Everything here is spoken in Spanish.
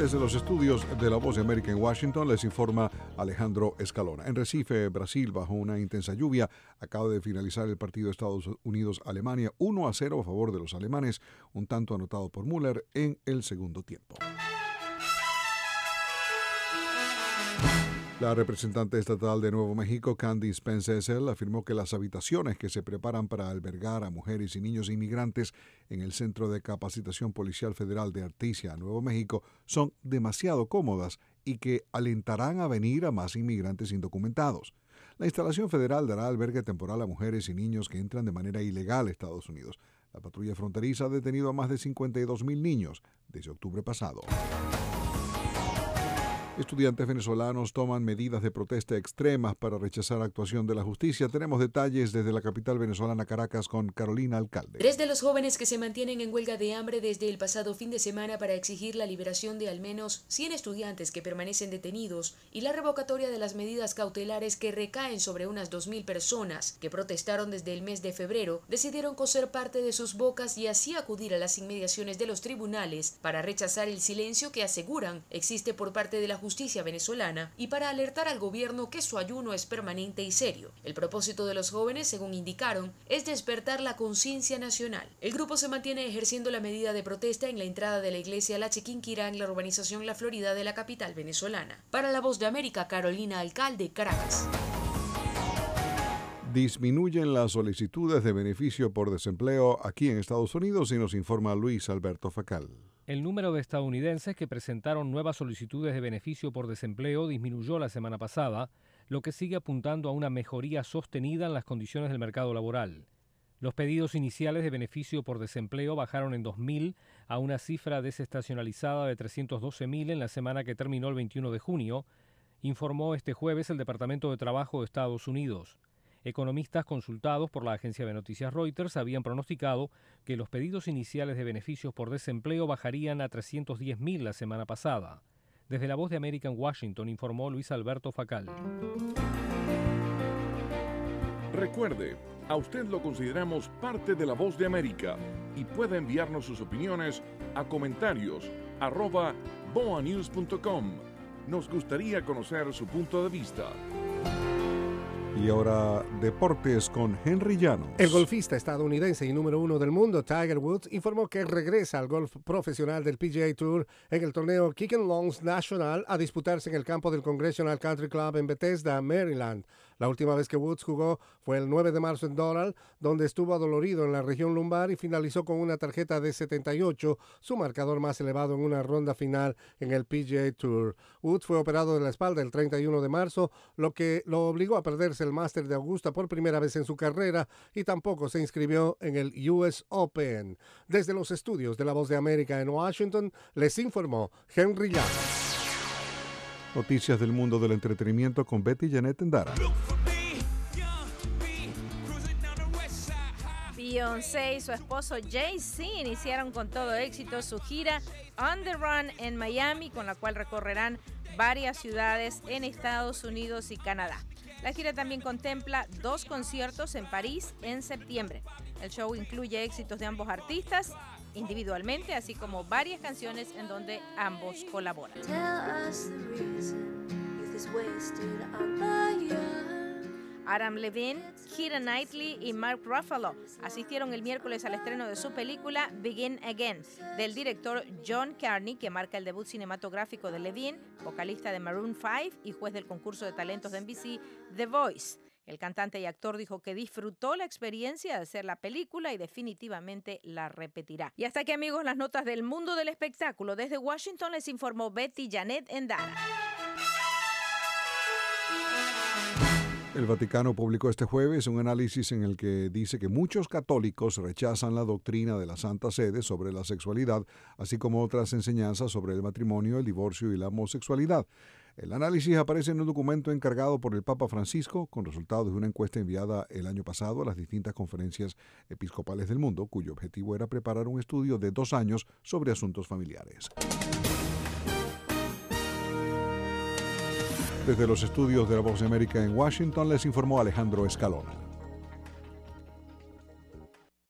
Desde los estudios de La Voz de América en Washington les informa Alejandro Escalona. En Recife, Brasil, bajo una intensa lluvia, acaba de finalizar el partido Estados Unidos-Alemania 1-0 a favor de los alemanes, un tanto anotado por Müller en el segundo tiempo. La representante estatal de Nuevo México, Candice Pence-Essel, afirmó que las habitaciones que se preparan para albergar a mujeres y niños inmigrantes en el Centro de Capacitación Policial Federal de Artesia, Nuevo México, son demasiado cómodas y que alentarán a venir a más inmigrantes indocumentados. La instalación federal dará albergue temporal a mujeres y niños que entran de manera ilegal a Estados Unidos. La patrulla fronteriza ha detenido a más de 52,000 niños desde octubre pasado. Estudiantes venezolanos toman medidas de protesta extremas para rechazar actuación de la justicia. Tenemos detalles desde la capital venezolana, Caracas, con Carolina Alcalde. 3 de los jóvenes que se mantienen en huelga de hambre desde el pasado fin de semana para exigir la liberación de al menos 100 estudiantes que permanecen detenidos y la revocatoria de las medidas cautelares que recaen sobre unas 2,000 personas que protestaron desde el mes de febrero, decidieron coser parte de sus bocas y así acudir a las inmediaciones de los tribunales para rechazar el silencio que aseguran existe por parte de la justicia venezolana y para alertar al gobierno que su ayuno es permanente y serio. El propósito de los jóvenes, según indicaron, es despertar la conciencia nacional. El grupo se mantiene ejerciendo la medida de protesta en la entrada de la iglesia La Chiquinquirá en la urbanización La Florida de la capital venezolana. Para La Voz de América, Carolina Alcalde, Caracas. Disminuyen las solicitudes de beneficio por desempleo aquí en Estados Unidos y nos informa Luis Alberto Facal. El número de estadounidenses que presentaron nuevas solicitudes de beneficio por desempleo disminuyó la semana pasada, lo que sigue apuntando a una mejoría sostenida en las condiciones del mercado laboral. Los pedidos iniciales de beneficio por desempleo bajaron en 2,000 a una cifra desestacionalizada de 312,000 en la semana que terminó el 21 de junio, informó este jueves el Departamento de Trabajo de Estados Unidos. Economistas consultados por la agencia de noticias Reuters habían pronosticado que los pedidos iniciales de beneficios por desempleo bajarían a 310,000 la semana pasada. Desde La Voz de América en Washington informó Luis Alberto Facal. Recuerde, a usted lo consideramos parte de La Voz de América y puede enviarnos sus opiniones a comentarios@boanews.com. Nos gustaría conocer su punto de vista. Y ahora, deportes con Henry Llanos. El golfista estadounidense y número 1 del mundo, Tiger Woods, informó que regresa al golf profesional del PGA Tour en el torneo Quicken Loans National a disputarse en el campo del Congressional Country Club en Bethesda, Maryland. La última vez que Woods jugó fue el 9 de marzo en Doral, donde estuvo adolorido en la región lumbar y finalizó con una tarjeta de 78, su marcador más elevado en una ronda final en el PGA Tour. Woods fue operado de la espalda el 31 de marzo, lo que lo obligó a perderse el Máster de Augusta por primera vez en su carrera y tampoco se inscribió en el US Open. Desde los estudios de La Voz de América en Washington, les informó Henry Llanos. Noticias del mundo del entretenimiento con Betty Janet Endara. Beyoncé y su esposo Jay-Z iniciaron con todo éxito su gira On the Run en Miami, con la cual recorrerán varias ciudades en Estados Unidos y Canadá. La gira también contempla 2 conciertos en París en septiembre. El show incluye éxitos de ambos artistas individualmente, así como varias canciones en donde ambos colaboran. Adam Levine, Keira Knightley y Mark Ruffalo asistieron el miércoles al estreno de su película Begin Again, del director John Carney, que marca el debut cinematográfico de Levine, vocalista de Maroon 5 y juez del concurso de talentos de NBC The Voice. El cantante y actor dijo que disfrutó la experiencia de hacer la película y definitivamente la repetirá. Y hasta aquí, amigos, las notas del mundo del espectáculo. Desde Washington les informó Betty Janet Endara. El Vaticano publicó este jueves un análisis en el que dice que muchos católicos rechazan la doctrina de la Santa Sede sobre la sexualidad, así como otras enseñanzas sobre el matrimonio, el divorcio y la homosexualidad. El análisis aparece en un documento encargado por el Papa Francisco, con resultados de una encuesta enviada el año pasado a las distintas conferencias episcopales del mundo, cuyo objetivo era preparar un estudio de 2 años sobre asuntos familiares. Desde los estudios de La Voz de América en Washington les informó Alejandro Escalona.